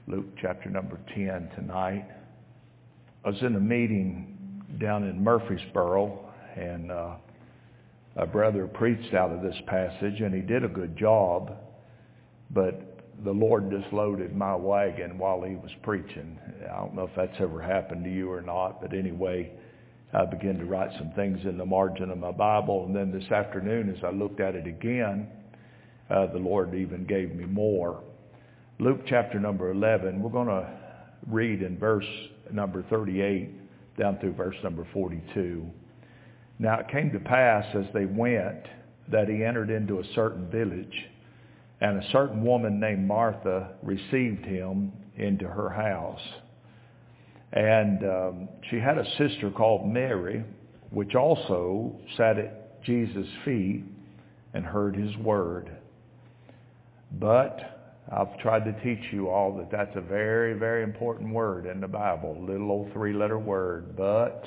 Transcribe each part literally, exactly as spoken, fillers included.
Luke chapter number ten tonight. I was in a meeting down in Murfreesboro, and uh, a brother preached out of this passage, and he did a good job, but the Lord just loaded my wagon while he was preaching. I don't know if that's ever happened to you or not, but anyway, I began to write some things in the margin of my Bible, and then this afternoon as I looked at it again, uh, the Lord even gave me more. Luke chapter number eleven, we're going to read in verse number thirty-eight down through verse number forty-two. Now it came to pass as they went that he entered into a certain village, and a certain woman named Martha received him into her house. And um, she had a sister called Mary, which also sat at Jesus' feet and heard his word. But I've tried to teach you all that that's a very, very important word in the Bible, little old three-letter word. But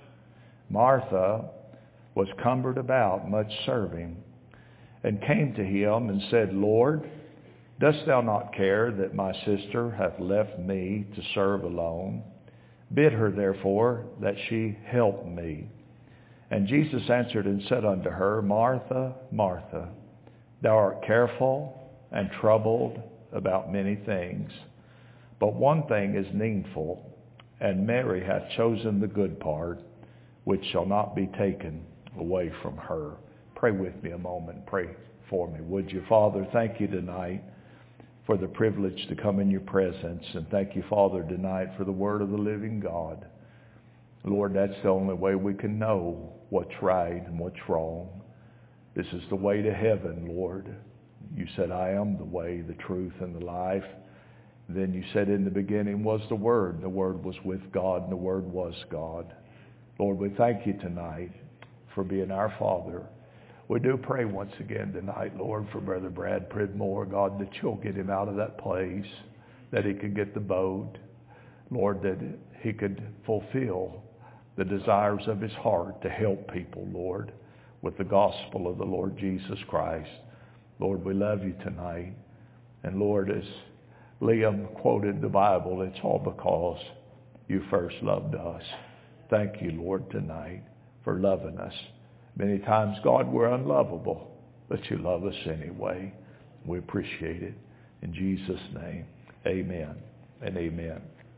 Martha was cumbered about much serving, and came to him and said, Lord, dost thou not care that my sister hath left me to serve alone? Bid her therefore that she help me. And Jesus answered and said unto her, Martha, Martha, thou art careful and troubled about many things, but one thing is needful, and Mary hath chosen the good part, which shall not be taken away from her. Pray with me a moment. Pray for me, would you? Father, thank you tonight for the privilege to come in your presence, and thank you, Father, tonight for the word of the living God. Lord, that's the only way we can know what's right and what's wrong. This is the way to heaven, Lord. You said, I am the way, the truth, and the life. Then you said in the beginning was the Word. And the Word was with God, and the Word was God. Lord, we thank you tonight for being our Father. We do pray once again tonight, Lord, for Brother Brad Pridmore, God, that you'll get him out of that place, that he could get the boat. Lord, that he could fulfill the desires of his heart to help people, Lord, with the gospel of the Lord Jesus Christ. Lord, we love you tonight. And Lord, as Liam quoted the Bible, it's all because you first loved us. Thank you, Lord, tonight for loving us. Many times, God, we're unlovable, but you love us anyway. We appreciate it. In Jesus' name, amen and amen.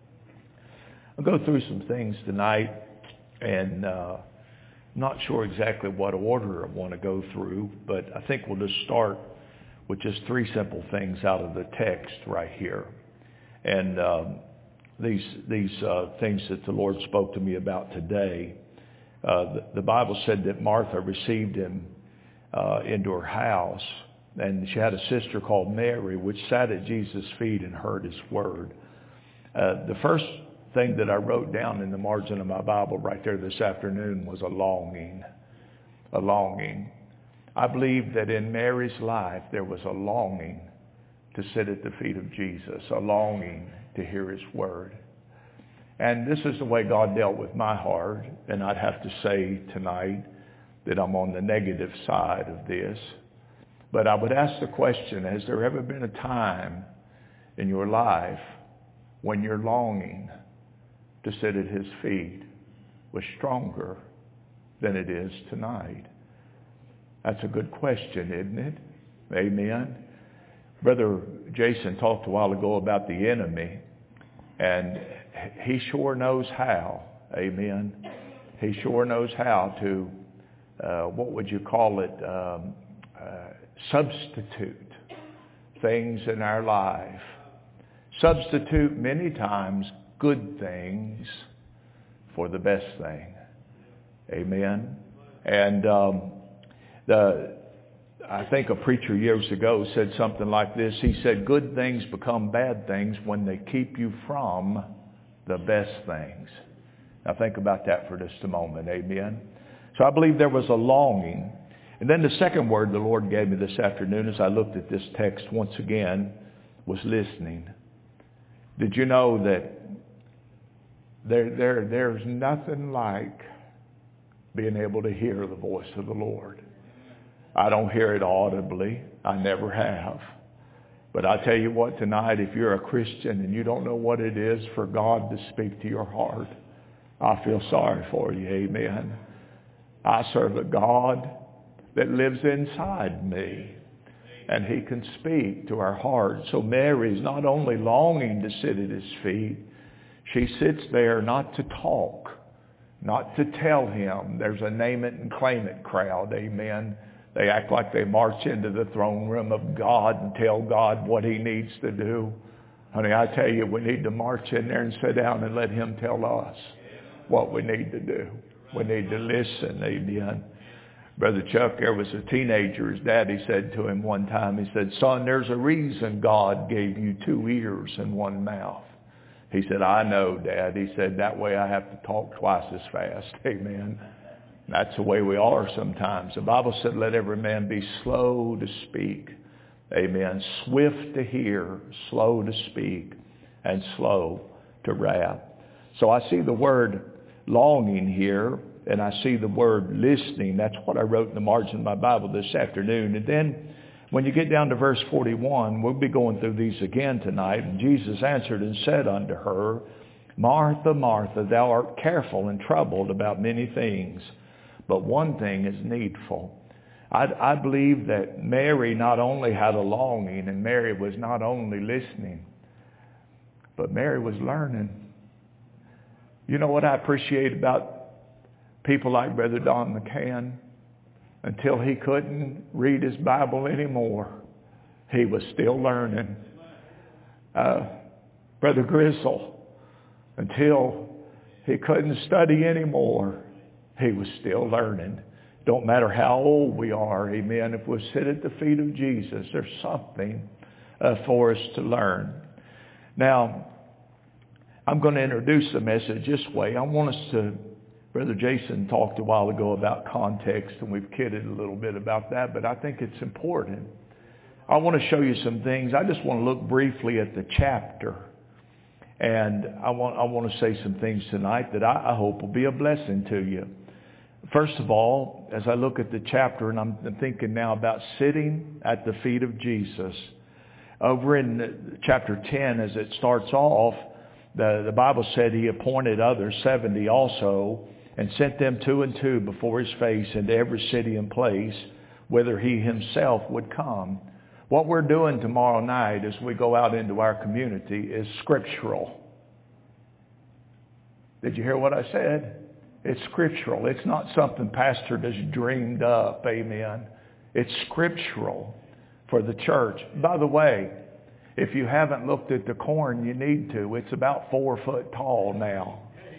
I'll go through some things tonight, and uh, I'm not sure exactly what order I want to go through, but I think we'll just start with just three simple things out of the text right here. And um, these these uh, things that the Lord spoke to me about today, uh, the, the Bible said that Martha received him uh, into her house, and she had a sister called Mary, which sat at Jesus' feet and heard his word. Uh, the first thing that I wrote down in the margin of my Bible right there this afternoon was a longing, a longing. I believe that in Mary's life there was a longing to sit at the feet of Jesus, a longing to hear his word. And this is the way God dealt with my heart, and I'd have to say tonight that I'm on the negative side of this. But I would ask the question, has there ever been a time in your life when your longing to sit at his feet was stronger than it is tonight? That's a good question, isn't it? Amen. Brother Jason talked a while ago about the enemy, and he sure knows how. Amen. He sure knows how to, uh, what would you call it, um, uh, substitute things in our life. Substitute many times good things for the best thing. Amen. And um, the I think a preacher years ago said something like this. He said, good things become bad things when they keep you from the best things. Now think about that for just a moment. Amen. So I believe there was a longing. And then the second word the Lord gave me this afternoon as I looked at this text once again was listening. Did you know that there, there, there's nothing like being able to hear the voice of the Lord? I don't hear it audibly. I never have. But I tell you what, tonight, if you're a Christian and you don't know what it is for God to speak to your heart, I feel sorry for you. Amen. I serve a God that lives inside me, and he can speak to our hearts. So Mary's not only longing to sit at his feet, she sits there not to talk, not to tell him. There's a name it and claim it crowd. Amen. They act like they march into the throne room of God and tell God what he needs to do. Honey, I tell you, we need to march in there and sit down and let him tell us what we need to do. We need to listen. Amen. Brother Chuck, there was a teenager. His daddy said to him one time, he said, son, there's a reason God gave you two ears and one mouth. He said, I know, Dad. He said, that way I have to talk twice as fast. Amen. That's the way we are sometimes. The Bible said, let every man be slow to speak. Amen. Swift to hear, slow to speak, and slow to wrath. So I see the word longing here, and I see the word listening. That's what I wrote in the margin of my Bible this afternoon. And then when you get down to verse forty-one, we'll be going through these again tonight. And Jesus answered and said unto her, Martha, Martha, thou art careful and troubled about many things, but one thing is needful. I, I believe that Mary not only had a longing, and Mary was not only listening, but Mary was learning. You know what I appreciate about people like Brother Don McCann? Until he couldn't read his Bible anymore, he was still learning. Uh, Brother Gristle, until he couldn't study anymore, he was still learning. Don't matter how old we are, amen. If we sit at the feet of Jesus, there's something uh, for us to learn. Now, I'm going to introduce the message this way. I want us to, Brother Jason talked a while ago about context, and we've kidded a little bit about that, but I think it's important. I want to show you some things. I just want to look briefly at the chapter. And I want, I want to say some things tonight that I, I hope will be a blessing to you. First of all, as I look at the chapter, and I'm thinking now about sitting at the feet of Jesus. Over in chapter ten, as it starts off, the, the Bible said he appointed others, seventy also, and sent them two and two before his face into every city and place, whither he himself would come. What we're doing tomorrow night as we go out into our community is scriptural. Did you hear what I said? It's scriptural. It's not something pastor just dreamed up. Amen. It's scriptural for the church. By the way, if you haven't looked at the corn, you need to. It's about four foot tall now.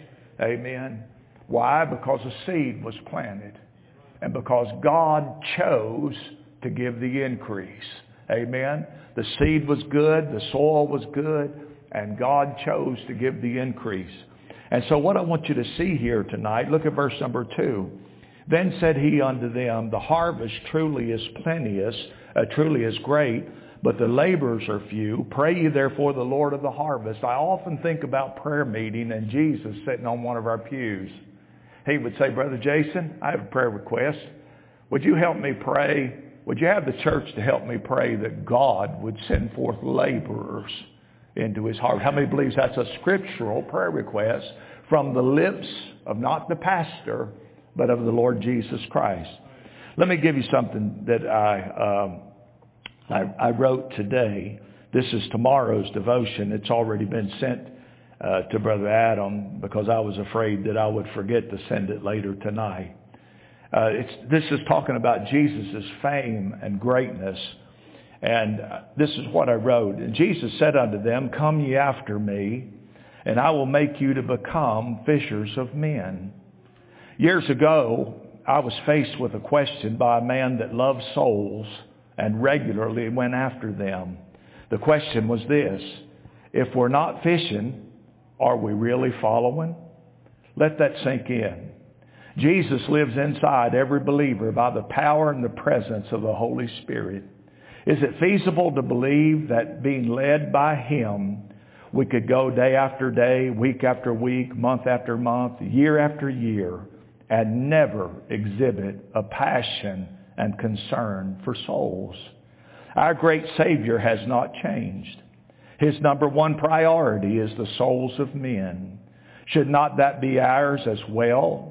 Amen. Why? Because a seed was planted. And because God chose to give the increase. Amen. The seed was good. The soil was good. And God chose to give the increase. And so what I want you to see here tonight, look at verse number two. Then said he unto them, the harvest truly is plenteous, uh, truly is great, but the laborers are few. Pray ye therefore the Lord of the harvest. I often think about prayer meeting and Jesus sitting on one of our pews. He would say, Brother Jason, I have a prayer request. Would you help me pray? Would you have the church to help me pray that God would send forth laborers into his heart? How many believes that's a scriptural prayer request from the lips of not the pastor, but of the Lord Jesus Christ? Let me give you something that I, um, I, I wrote today. This is tomorrow's devotion. It's already been sent uh, to Brother Adam because I was afraid that I would forget to send it later tonight. Uh, it's, this is talking about Jesus' fame and greatness. And this is what I wrote. And Jesus said unto them, come ye after me, and I will make you to become fishers of men. Years ago, I was faced with a question by a man that loved souls and regularly went after them. The question was this: if we're not fishing, are we really following? Let that sink in. Jesus lives inside every believer by the power and the presence of the Holy Spirit. Is it feasible to believe that being led by him, we could go day after day, week after week, month after month, year after year, and never exhibit a passion and concern for souls? Our great Savior has not changed. His number one priority is the souls of men. Should not that be ours as well?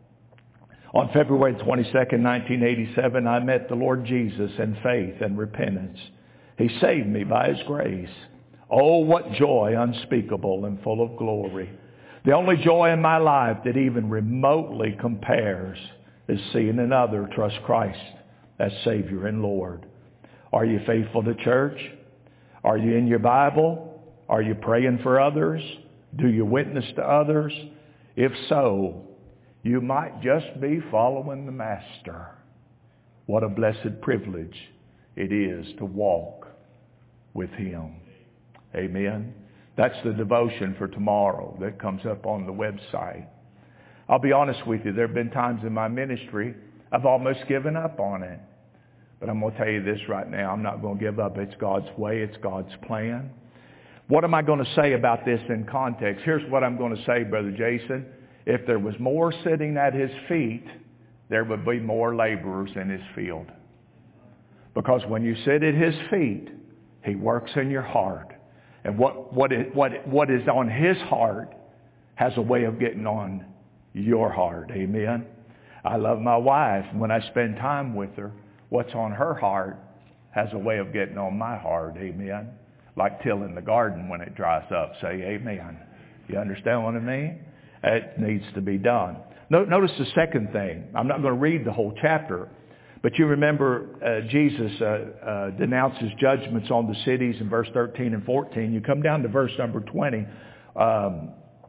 On February twenty-second, nineteen eighty-seven, I met the Lord Jesus in faith and repentance. He saved me by His grace. Oh, what joy unspeakable and full of glory. The only joy in my life that even remotely compares is seeing another trust Christ as Savior and Lord. Are you faithful to church? Are you in your Bible? Are you praying for others? Do you witness to others? If so, you might just be following the Master. What a blessed privilege it is to walk with Him. Amen. That's the devotion for tomorrow that comes up on the website. I'll be honest with you, there have been times in my ministry I've almost given up on it. But I'm going to tell you this right now. I'm not going to give up. It's God's way. It's God's plan. What am I going to say about this in context? Here's what I'm going to say, Brother Jason. If there was more sitting at His feet, there would be more laborers in His field. Because when you sit at His feet, He works in your heart. And what, what, is, what, what is on His heart has a way of getting on your heart. Amen. I love my wife. When I spend time with her, what's on her heart has a way of getting on my heart. Amen. Like tilling the garden when it dries up. Say amen. You understand what I mean? It needs to be done. Notice the second thing. I'm not going to read the whole chapter. But you remember uh, Jesus uh, uh, denounces judgments on the cities in verse thirteen and fourteen. You come down to verse number twenty. Um,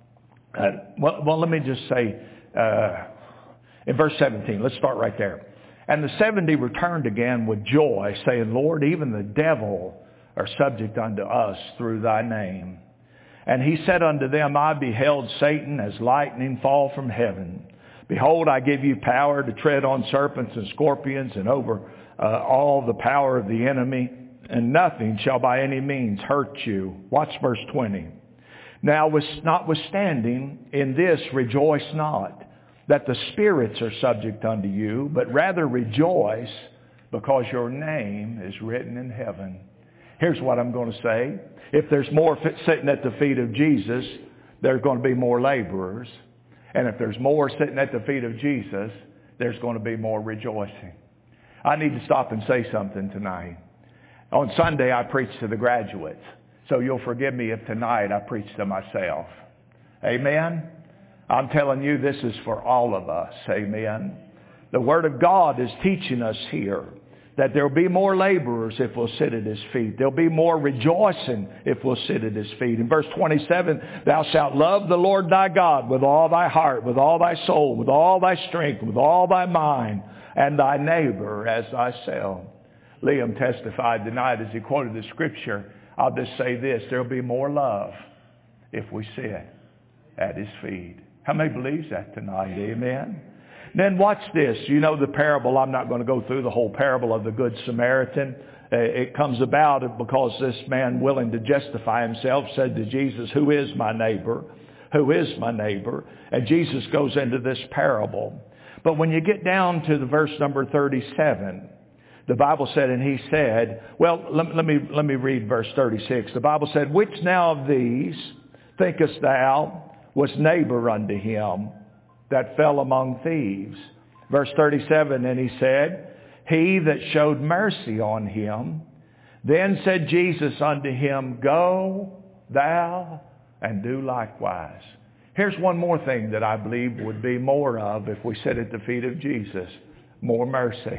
uh, well, well, let me just say, uh, in verse seventeen, let's start right there. And the seventy returned again with joy, saying, Lord, even the devil are subject unto us through Thy name. And He said unto them, I beheld Satan as lightning fall from heaven. Behold, I give you power to tread on serpents and scorpions and over uh, all the power of the enemy, and nothing shall by any means hurt you. Watch verse twenty. Now, notwithstanding, in this rejoice not, that the spirits are subject unto you, but rather rejoice because your name is written in heaven. Here's what I'm going to say. If there's more sitting at the feet of Jesus, there's going to be more laborers. And if there's more sitting at the feet of Jesus, there's going to be more rejoicing. I need to stop and say something tonight. On Sunday, I preach to the graduates. So you'll forgive me if tonight I preach to myself. Amen? I'm telling you, this is for all of us. Amen? The Word of God is teaching us here that there will be more laborers if we'll sit at His feet. There will be more rejoicing if we'll sit at His feet. In verse twenty-seven, thou shalt love the Lord thy God with all thy heart, with all thy soul, with all thy strength, with all thy mind, and thy neighbor as thyself. Liam testified tonight as he quoted the scripture. I'll just say this, there will be more love if we sit at His feet. How many believes that tonight? Amen. Then watch this. You know the parable. I'm not going to go through the whole parable of the Good Samaritan. Uh, it comes about because this man, willing to justify himself, said to Jesus, who is my neighbor? Who is my neighbor? And Jesus goes into this parable. But when you get down to the verse number thirty-seven, the Bible said, and he said, well, let, let me let me read verse thirty-six. The Bible said, which now of these thinkest thou was neighbor unto him that fell among thieves? Verse thirty-seven, and he said, he that showed mercy on him. Then said Jesus unto him, go thou and do likewise. Here's one more thing that I believe would be more of if we sit at the feet of Jesus. More mercy.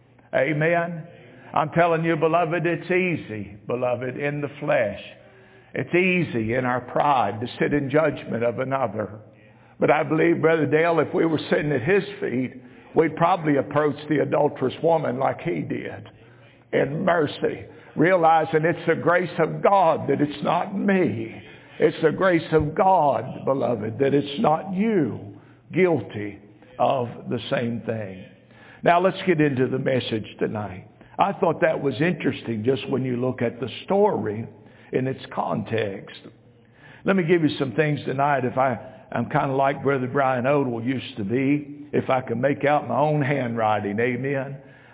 Amen. I'm telling you, beloved, it's easy, beloved, in the flesh. It's easy in our pride to sit in judgment of another. But I believe, Brother Dale, if we were sitting at His feet, we'd probably approach the adulterous woman like He did, in mercy, realizing it's the grace of God that it's not me. It's the grace of God, beloved, that it's not you guilty of the same thing. Now let's get into the message tonight. I thought that was interesting just when you look at the story in its context. Let me give you some things tonight. If I, I'm kind of like Brother Brian Odell used to be, if I can make out my own handwriting, amen.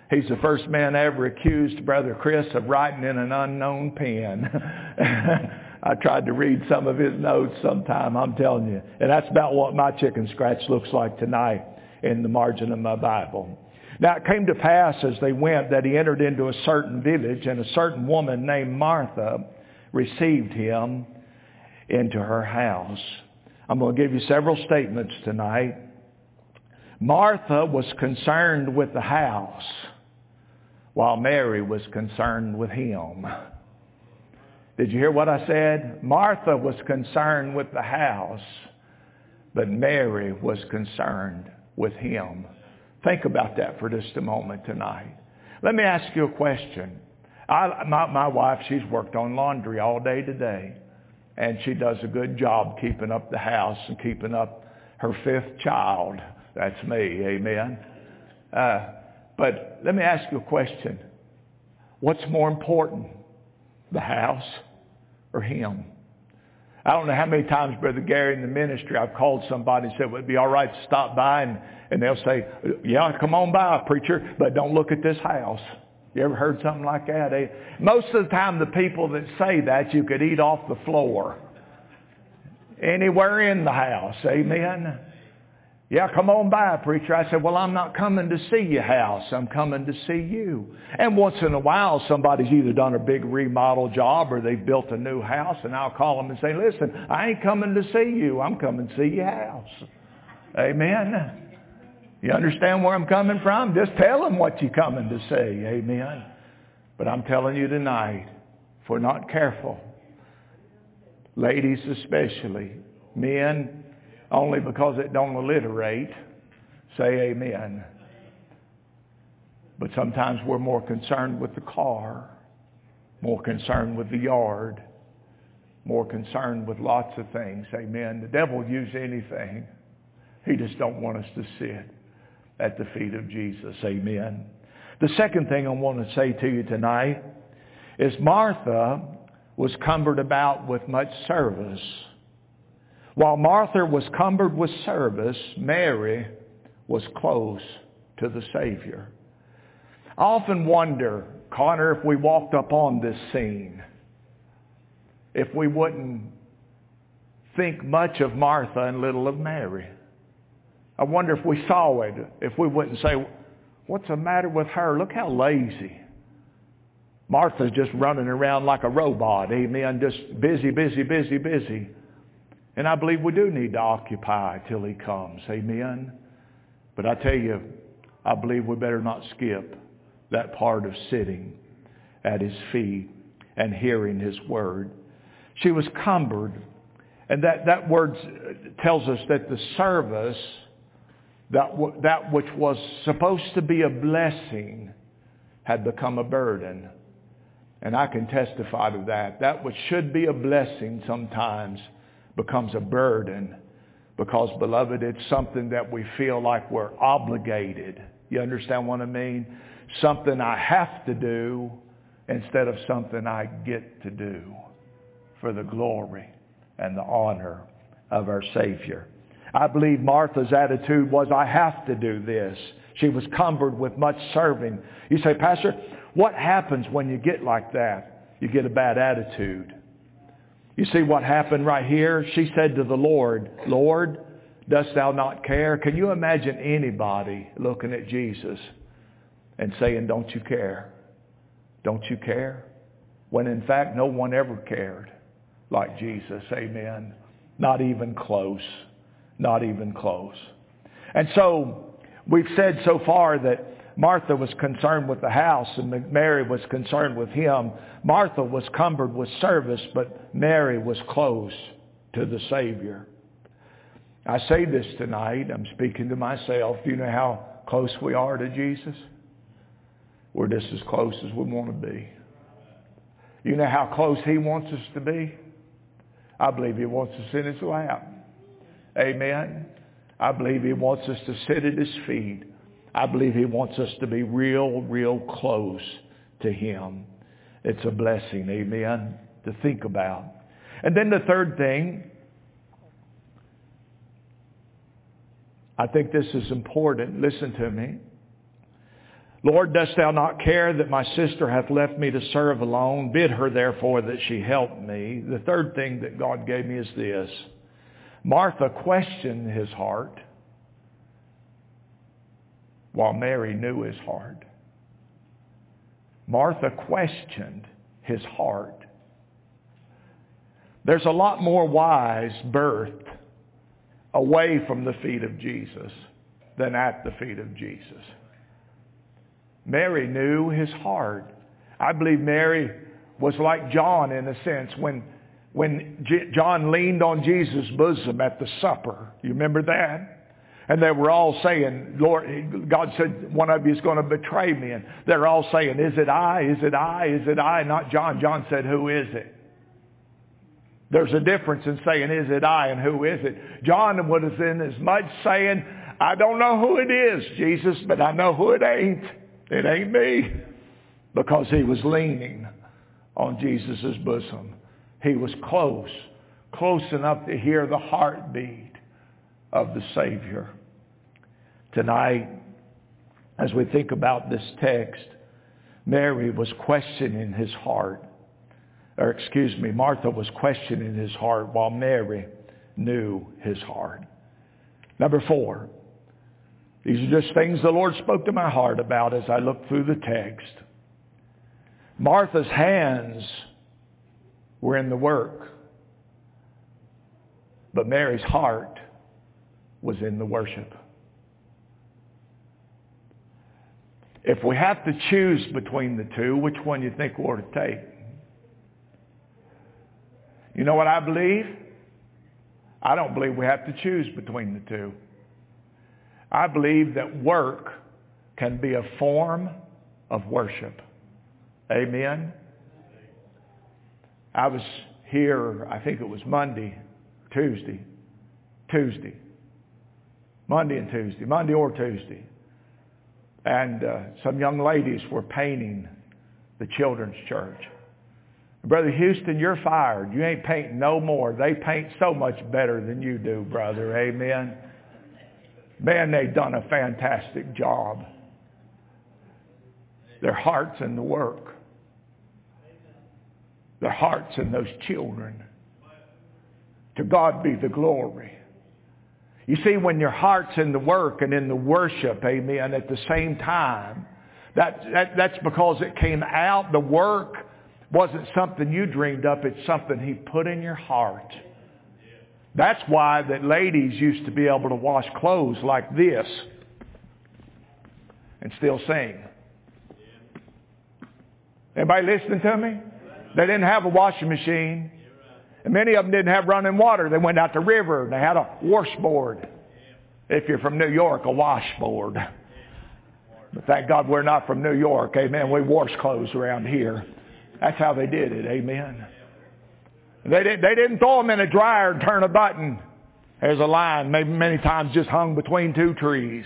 He's the first man ever accused Brother Chris of writing in an unknown pen. I tried to read some of his notes sometime, I'm telling you. And that's about what my chicken scratch looks like tonight in the margin of my Bible. Now it came to pass as they went that he entered into a certain village, and a certain woman named Martha received him into her house. I'm going to give you several statements tonight. Martha was concerned with the house, while Mary was concerned with him. Did you hear what I said? Martha was concerned with the house, but Mary was concerned with him. Think about that for just a moment tonight. Let me ask you a question. I, my, my wife, she's worked on laundry all day today, and she does a good job keeping up the house and keeping up her fifth child. That's me, amen. Uh, but let me ask you a question. What's more important, the house or him? I don't know how many times, Brother Gary, in the ministry, I've called somebody and said, would it be all right to stop by? And, and they'll say, yeah, come on by, preacher, but don't look at this house. You ever heard something like that? Eh? Most of the time, the people that say that, you could eat off the floor. Anywhere in the house, amen? Yeah, come on by, preacher. I said, well, I'm not coming to see your house. I'm coming to see you. And once in a while, somebody's either done a big remodel job or they've built a new house, and I'll call them and say, listen, I ain't coming to see you. I'm coming to see your house. Amen. You understand where I'm coming from? Just tell them what you're coming to see. Amen. But I'm telling you tonight, if we're not careful, ladies especially, men, only because it don't alliterate, say amen. But sometimes we're more concerned with the car, more concerned with the yard, more concerned with lots of things. Amen. The devil will use anything. He just don't want us to sit at the feet of Jesus. Amen. The second thing I want to say to you tonight is Martha was cumbered about with much service. While Martha was cumbered with service, Mary was close to the Savior. I often wonder, Connor, if we walked up on this scene, if we wouldn't think much of Martha and little of Mary. I wonder if we saw it, if we wouldn't say, what's the matter with her? Look how lazy. Martha's just running around like a robot, amen, just busy, busy, busy, busy. And I believe we do need to occupy till he comes. Amen. But I tell you, I believe we better not skip that part of sitting at his feet and hearing his word. She was cumbered. And that, that word tells us that the service, that, w- that which was supposed to be a blessing, had become a burden. And I can testify to that. That which should be a blessing sometimes becomes a burden, because, beloved, it's something that we feel like we're obligated. You understand what I mean? Something I have to do instead of something I get to do for the glory and the honor of our Savior. I believe Martha's attitude was, I have to do this. She was cumbered with much serving. You say, Pastor, what happens when you get like that? You get a bad attitude. You see what happened right here? She said to the Lord, Lord, dost thou not care? Can you imagine anybody looking at Jesus and saying, don't you care? Don't you care? When in fact no one ever cared like Jesus. Amen. Not even close. Not even close. And so we've said so far that Martha was concerned with the house and Mary was concerned with him. Martha was cumbered with service, but Mary was close to the Savior. I say this tonight, I'm speaking to myself. Do you know how close we are to Jesus? We're just as close as we want to be. You know how close he wants us to be? I believe he wants us in his lap. Amen. I believe he wants us to sit at his feet. I believe he wants us to be real, real close to him. It's a blessing, amen, to think about. And then the third thing, I think this is important. Listen to me. Lord, dost thou not care that my sister hath left me to serve alone? Bid her therefore that she help me. The third thing that God gave me is this. Martha questioned his heart while Mary knew his heart. Martha questioned his heart. There's a lot more wives birthed away from the feet of Jesus than at the feet of Jesus. Mary knew his heart. I believe Mary was like John in a sense when, when J- John leaned on Jesus' bosom at the supper. You remember that? And they were all saying, Lord, God said, one of you is going to betray me. And they're all saying, is it I? Is it I? Is it I? Not John. John said, who is it? There's a difference in saying, is it I, and who is it? John was in as much saying, I don't know who it is, Jesus, but I know who it ain't. It ain't me. Because he was leaning on Jesus' bosom. He was close, close enough to hear the heartbeat of the Savior. Tonight, as we think about this text, Mary was questioning his heart. Or excuse me, Martha was questioning his heart while Mary knew his heart. Number four. These are just things the Lord spoke to my heart about as I looked through the text. Martha's hands were in the work, but Mary's heart was in the worship. If we have to choose between the two, which one do you think we ought to take? You know what I believe? I don't believe we have to choose between the two. I believe that work can be a form of worship. Amen? I was here, I think it was Monday, Tuesday, Tuesday. Monday and Tuesday, Monday or Tuesday. And uh, some young ladies were painting the children's church. Brother Houston, you're fired. You ain't painting no more. They paint so much better than you do, brother. Amen. Man, they've done a fantastic job. Their heart's in the work. Their heart's in those children. To God be the glory. You see, when your heart's in the work and in the worship, amen, at the same time, that, that that's because it came out. The work wasn't something you dreamed up. It's something He put in your heart. That's why that ladies used to be able to wash clothes like this and still sing. Anybody listening to me? They didn't have a washing machine. And many of them didn't have running water. They went out the river and they had a washboard. If you're from New York, a washboard. But thank God we're not from New York. Amen. We wash clothes around here. That's how they did it. Amen. They, did, they didn't throw them in a dryer and turn a button. There's a line maybe many times just hung between two trees.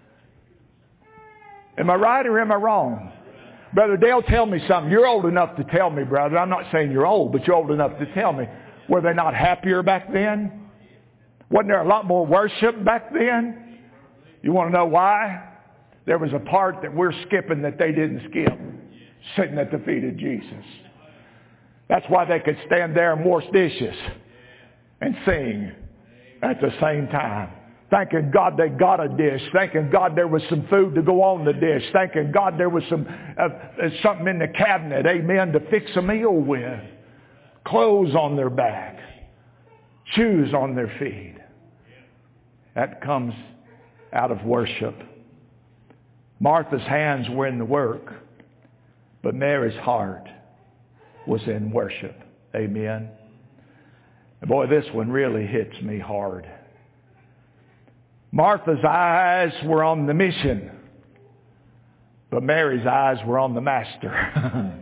Am I right or am I wrong? Brother Dale, tell me something. You're old enough to tell me, brother. I'm not saying you're old, but you're old enough to tell me. Were they not happier back then? Wasn't there a lot more worship back then? You want to know why? There was a part that we're skipping that they didn't skip. Sitting at the feet of Jesus. That's why they could stand there and wash dishes and sing at the same time. Thanking God they got a dish. Thanking God there was some food to go on the dish. Thanking God there was some uh, something in the cabinet, amen, to fix a meal with. Clothes on their back. Shoes on their feet. That comes out of worship. Martha's hands were in the work, but Mary's heart was in worship. Amen. And boy, this one really hits me hard. Martha's eyes were on the mission, but Mary's eyes were on the master.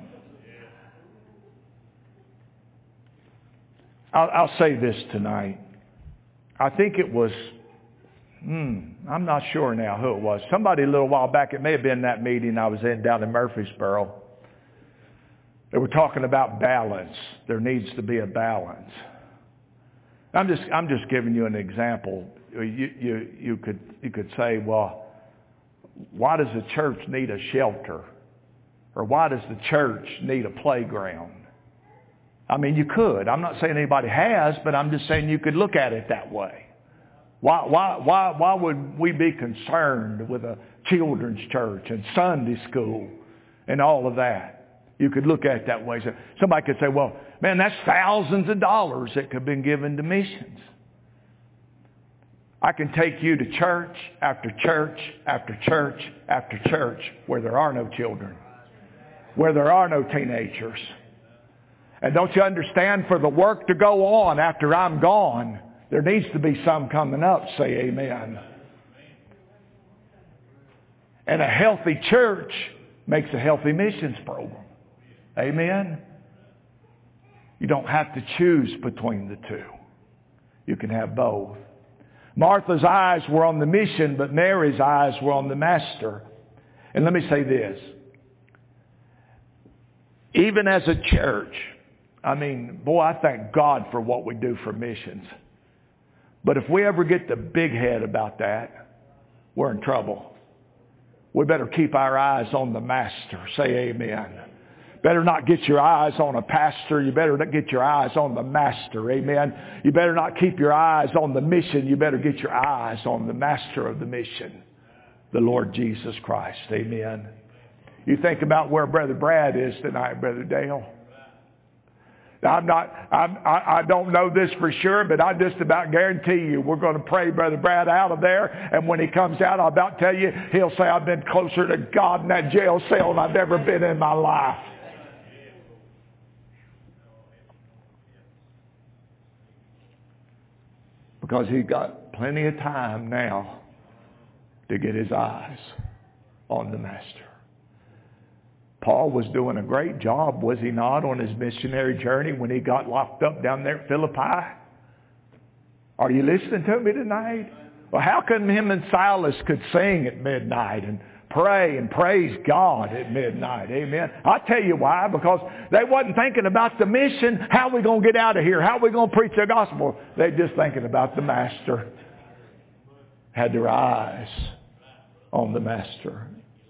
I'll, I'll say this tonight. I think it was, hmm, I'm not sure now who it was. Somebody a little while back, it may have been that meeting I was in down in Murfreesboro. They were talking about balance. There needs to be a balance. I'm just, I'm just giving you an example. You, you, you could, you could say, well, why does the church need a shelter? Or why does the church need a playground? I mean, you could. I'm not saying anybody has, but I'm just saying you could look at it that way. Why, why, why, why would we be concerned with a children's church and Sunday school and all of that? You could look at it that way. So somebody could say, well, man, that's thousands of dollars that could have been given to missions. I can take you to church after church after church after church where there are no children, where there are no teenagers. And don't you understand, for the work to go on after I'm gone, there needs to be some coming up. Say amen. And a healthy church makes a healthy missions program. Amen. You don't have to choose between the two. You can have both. Martha's eyes were on the mission, but Mary's eyes were on the master. And let me say this. Even as a church, I mean, boy, I thank God for what we do for missions. But if we ever get the big head about that, we're in trouble. We better keep our eyes on the master. Say amen. Better not get your eyes on a pastor. You better not get your eyes on the master. Amen. You better not keep your eyes on the mission. You better get your eyes on the master of the mission, the Lord Jesus Christ. Amen. You think about where Brother Brad is tonight, Brother Dale. I'm not, I'm, I, I don't know this for sure, but I just about guarantee you we're going to pray Brother Brad out of there. And when he comes out, I'll about tell you, he'll say, I've been closer to God in that jail cell than I've ever been in my life. Because he's got plenty of time now to get his eyes on the master. Paul was doing a great job, was he not, on his missionary journey when he got locked up down there at Philippi? Are you listening to me tonight? Well, how come him and Silas could sing at midnight and pray and praise God at midnight? Amen. I'll tell you why. Because they wasn't thinking about the mission. How are we going to get out of here? How are we going to preach the gospel? They're just thinking about the master. Had their eyes on the master.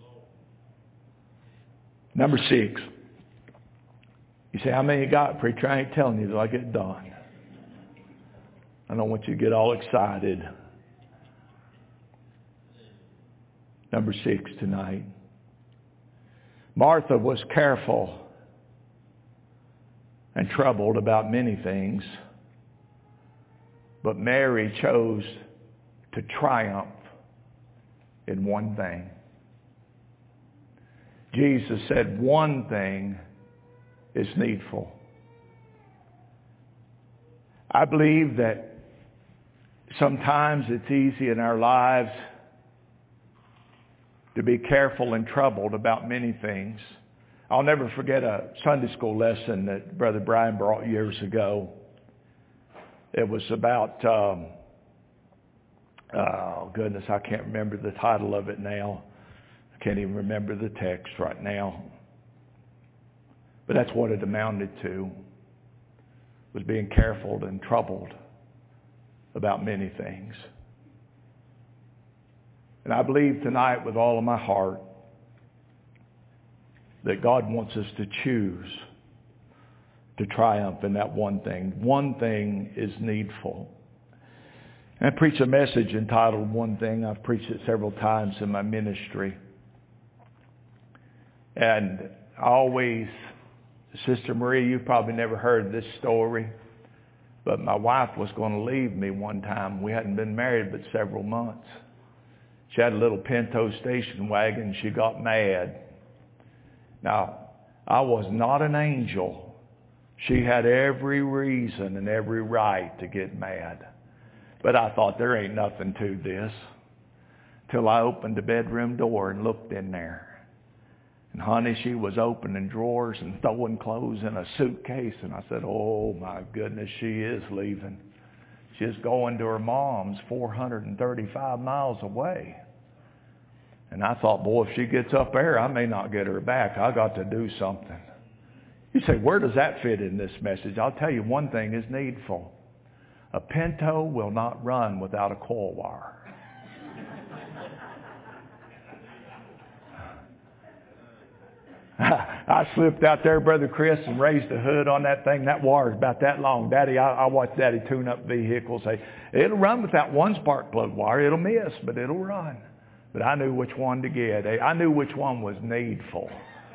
Number six. You say, how many you got, preacher? I ain't telling you till I get done. I don't want you to get all excited. Number six tonight. Martha was careful and troubled about many things, but Mary chose to triumph in one thing. Jesus said one thing is needful. I believe that sometimes it's easy in our lives to be careful and troubled about many things. I'll never forget a Sunday school lesson that Brother Brian brought years ago. It was about, um, oh goodness, I can't remember the title of it now. I can't even remember the text right now. But that's what it amounted to, was being careful and troubled about many things. And I believe tonight with all of my heart that God wants us to choose to triumph in that one thing. One thing is needful. And I preach a message entitled One Thing. I've preached it several times in my ministry. And I always, Sister Marie, you've probably never heard this story, but my wife was going to leave me one time. We hadn't been married but several months. She had a little Pinto station wagon. She got mad. Now, I was not an angel. She had every reason and every right to get mad. But I thought, there ain't nothing to this. Till I opened the bedroom door and looked in there. And honey, she was opening drawers and throwing clothes in a suitcase. And I said, oh my goodness, she is leaving. She's going to her mom's four hundred thirty-five miles away. And I thought, boy, if she gets up there, I may not get her back. I got to do something. You say, where does that fit in this message? I'll tell you, one thing is needful. A Pinto will not run without a coil wire. I slipped out there, Brother Chris, and raised the hood on that thing. That wire's about that long. Daddy, I, I watched Daddy tune up vehicles. Say, it'll run with that one spark plug wire. It'll miss, but it'll run. But I knew which one to get. I knew which one was needful.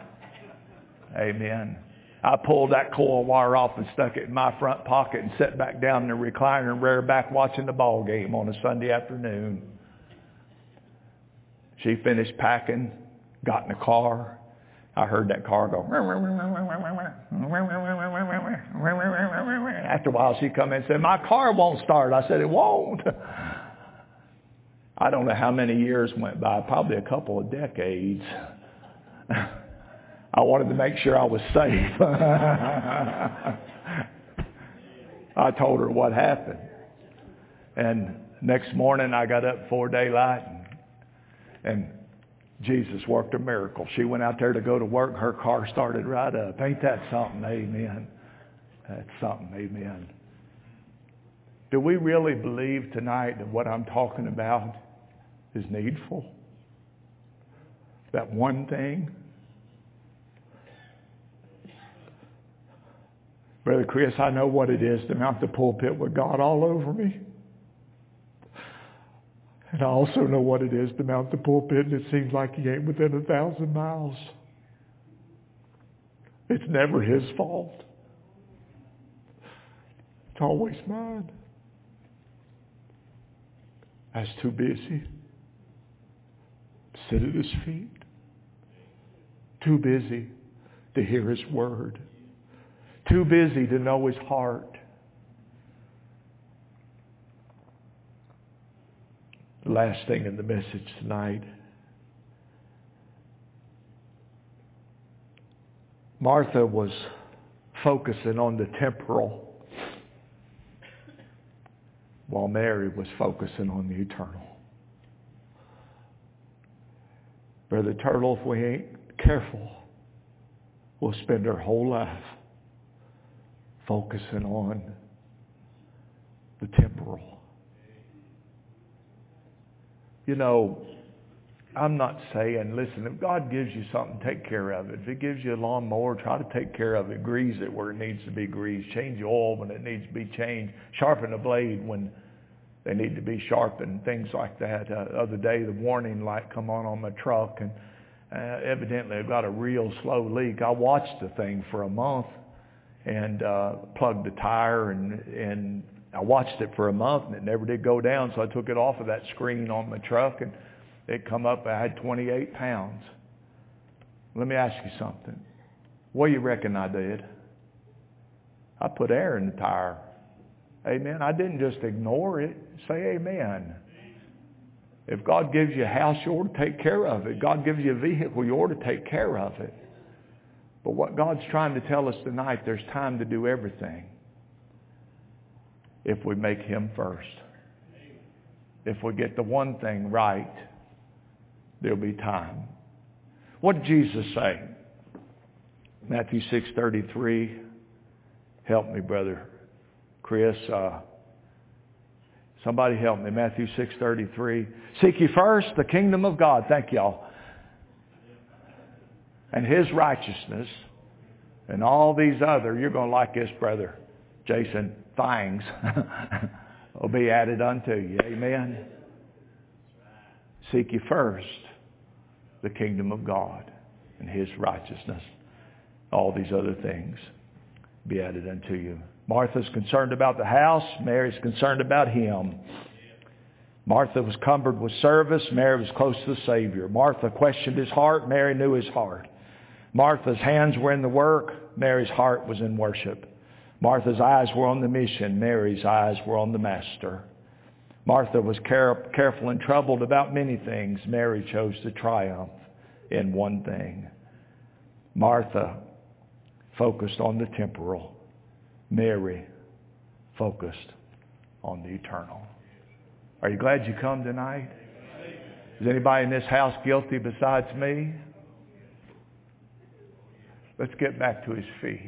Amen. I pulled that coil wire off and stuck it in my front pocket and sat back down in the recliner and reared back watching the ball game on a Sunday afternoon. She finished packing, got in the car. I heard that car go. After a while, she come in and said, my car won't start. I said, it won't. I don't know how many years went by, probably a couple of decades. I wanted to make sure I was safe. I told her what happened. And next morning I got up before daylight and, and Jesus worked a miracle. She went out there to go to work. Her car started right up. Ain't that something? Amen. That's something. Amen. Do we really believe tonight that what I'm talking about is needful? That one thing? Brother Chris, I know what it is to mount the pulpit with God all over me. And I also know what it is to mount the pulpit and it seems like he ain't within a thousand miles. It's never his fault. It's always mine. I was too busy to sit at his feet. Too busy to hear his word. Too busy to know his heart. The last thing in the message tonight. Martha was focusing on the temporal while Mary was focusing on the eternal. Brother Turtle, if we ain't careful, we'll spend our whole life focusing on the temporal. You know, I'm not saying, listen, if God gives you something, take care of it. If he gives you a lawnmower, try to take care of it. Grease it where it needs to be greased. Change the oil when it needs to be changed. Sharpen the blade when they need to be sharpened. Things like that. Uh, the other day, the warning light come on on my truck, and uh, evidently I've got a real slow leak. I watched the thing for a month and uh, plugged the tire, and and I watched it for a month, and it never did go down, so I took it off of that screen on my truck, and it come up, I had twenty-eight pounds. Let me ask you something. What do you reckon I did? I put air in the tire. Amen. I didn't just ignore it. Say amen. If God gives you a house, you ought to take care of it. God gives you a vehicle, you ought to take care of it. But what God's trying to tell us tonight, there's time to do everything if we make him first. If we get the one thing right, there'll be time. What did Jesus say? Matthew six thirty-three. Help me, Brother Chris. Uh, somebody help me. Matthew six thirty-three. Seek ye first the kingdom of God. Thank y'all. And his righteousness, and all these other, you're going to like this, Brother Jason, things will be added unto you. Amen. Seek ye first the kingdom of God and his righteousness. All these other things be added unto you. Martha's concerned about the house. Mary's concerned about him. Martha was cumbered with service. Mary was close to the Savior. Martha questioned his heart. Mary knew his heart. Martha's hands were in the work. Mary's heart was in worship. Martha's eyes were on the mission. Mary's eyes were on the Master. Martha was care- careful and troubled about many things. Mary chose to triumph in one thing. Martha focused on the temporal. Mary focused on the eternal. Are you glad you come tonight? Is anybody in this house guilty besides me? Let's get back to his feet.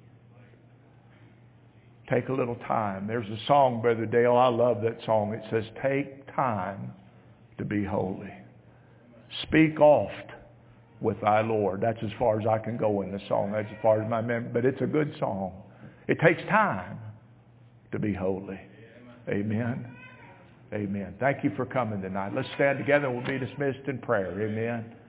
Take a little time. There's a song, Brother Dale, I love that song. It says, take time to be holy. Speak oft with thy Lord. That's as far as I can go in the song. That's as far as my memory. But it's a good song. It takes time to be holy. Amen. Amen. Thank you for coming tonight. Let's stand together and we'll be dismissed in prayer. Amen.